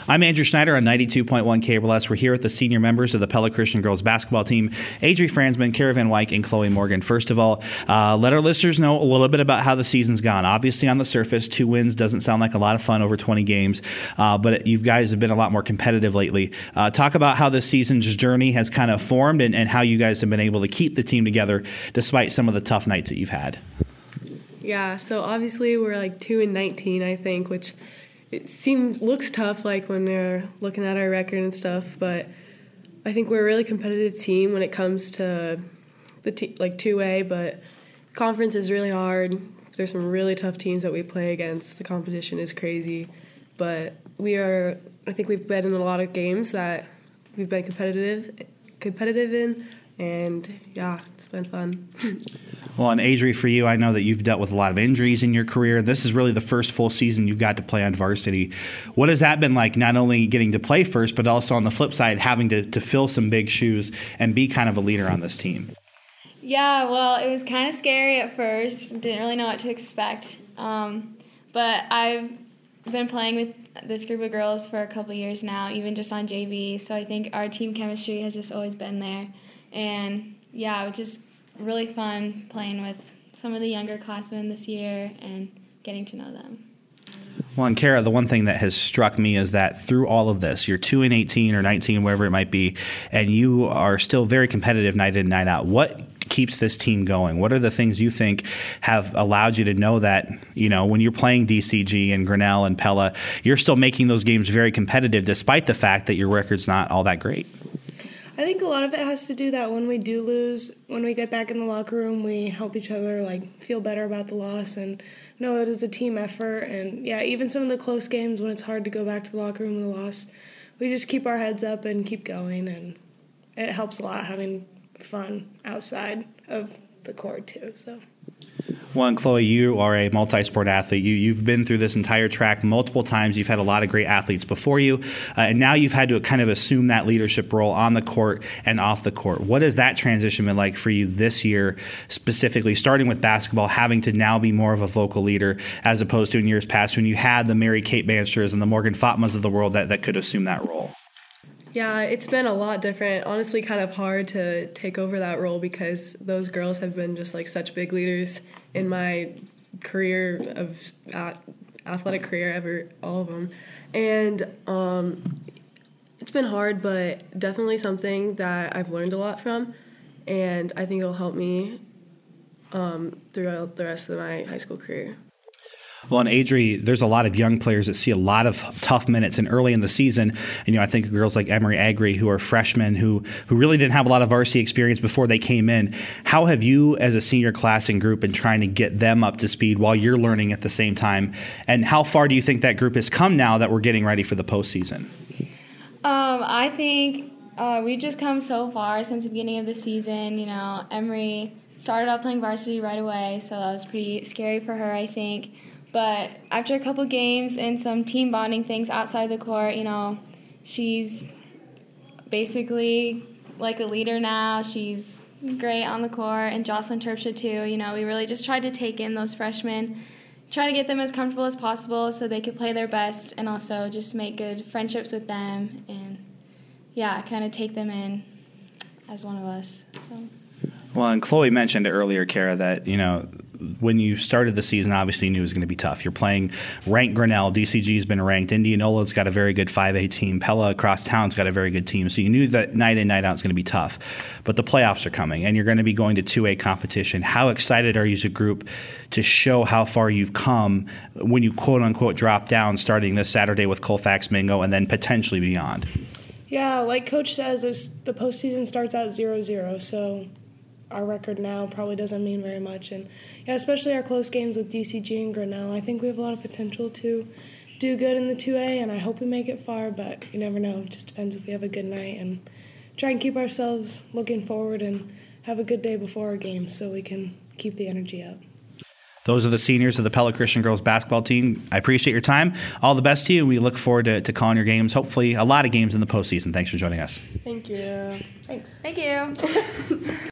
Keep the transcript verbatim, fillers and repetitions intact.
I'm Andrew Schneider on ninety-two point one K B L S. We're here with the senior members of the Pella Christian girls basketball team, Adri Franzman, Kara Van Wyk, and Chloe Morgan. First of all, uh, let our listeners know a little bit about how the season's gone. Obviously, on the surface, two wins doesn't sound like a lot of fun over twenty games, uh, but you guys have been a lot more competitive lately. Uh, talk about how this season's journey has kind of formed and, and how you guys have been able to keep the team together despite some of the tough nights that you've had. Yeah, so obviously we're like two and nineteen, I think, which it seems looks tough, like when they're looking at our record and stuff. But I think we're a really competitive team when it comes to the t- like two A. But conference is really hard. There's some really tough teams that we play against. The competition is crazy, but we are. I think we've been in a lot of games that we've been competitive, competitive in, and yeah, it's been fun. Well, and Adri, for you, I know that you've dealt with a lot of injuries in your career. This is really the first full season you've got to play on varsity. What has that been like, not only getting to play first, but also on the flip side, having to, to fill some big shoes and be kind of a leader on this team? Yeah, well, it was kind of scary at first. Didn't really know what to expect. Um, but I've been playing with this group of girls for a couple years now, even just on J V. So I think our team chemistry has just always been there. And, yeah, it was just really fun playing with some of the younger classmen this year and getting to know them. Well, and Kara, the one thing that has struck me is that through all of this, you're two and eighteen or nineteen, wherever it might be, and you are still very competitive night in, night out. What keeps this team going? What are the things you think have allowed you to know that, you know, when you're playing D C G and Grinnell and Pella, you're still making those games very competitive despite the fact that your record's not all that great? I think a lot of it has to do that when we do lose, when we get back in the locker room, we help each other like feel better about the loss and know it is a team effort. And yeah, even some of the close games when it's hard to go back to the locker room with a loss, we just keep our heads up and keep going, and it helps a lot having fun outside of the court too. So. Well, and Chloe, you are a multi-sport athlete. You, you've been through this entire track multiple times. You've had a lot of great athletes before you, uh, and now you've had to kind of assume that leadership role on the court and off the court. What has that transition been like for you this year, specifically starting with basketball, having to now be more of a vocal leader as opposed to in years past when you had the Mary Kate Bansters and the Morgan Fatmas of the world that, that could assume that role? Yeah, it's been a lot different. Honestly, kind of hard to take over that role because those girls have been just like such big leaders in my career of uh, athletic career, ever all of them, and um, it's been hard, but definitely something that I've learned a lot from, and I think it'll help me um, throughout the rest of my high school career. Well, and Adri, there's a lot of young players that see a lot of tough minutes and early in the season. And, you know, I think of girls like Emery Agri, who are freshmen, who who really didn't have a lot of varsity experience before they came in. How have you, as a senior class and group, been trying to get them up to speed while you're learning at the same time? And how far do you think that group has come now that we're getting ready for the postseason? Um, I think uh, we've just come so far since the beginning of the season. You know, Emery started out playing varsity right away, so that was pretty scary for her, I think. But after a couple games and some team bonding things outside the court, you know, she's basically like a leader now. She's great on the court, and Jocelyn Terpstra too. You know, we really just tried to take in those freshmen, try to get them as comfortable as possible so they could play their best, and also just make good friendships with them and, yeah, kind of take them in as one of us. So. Well, and Chloe mentioned earlier, Kara, that, you know, when you started the season, obviously you knew it was going to be tough. You're playing ranked Grinnell. D C G's been ranked. Indianola's got a very good five A team. Pella across town's got a very good team. So you knew that night in, night out is going to be tough. But the playoffs are coming, and you're going to be going to two A competition. How excited are you as a group to show how far you've come when you quote-unquote drop down starting this Saturday with Colfax Mingo and then potentially beyond? Yeah, like Coach says, this, the postseason starts out zero zero, so our record now probably doesn't mean very much. And yeah, especially our close games with D C G and Grinnell, I think we have a lot of potential to do good in the two A, and I hope we make it far, but you never know. It just depends if we have a good night, and try and keep ourselves looking forward and have a good day before our game so we can keep the energy up. Those are the seniors of the Pella Christian girls basketball team. I appreciate your time. All the best to you, and we look forward to, to calling your games, hopefully a lot of games in the postseason. Thanks for joining us. Thank you. Thanks. Thank you.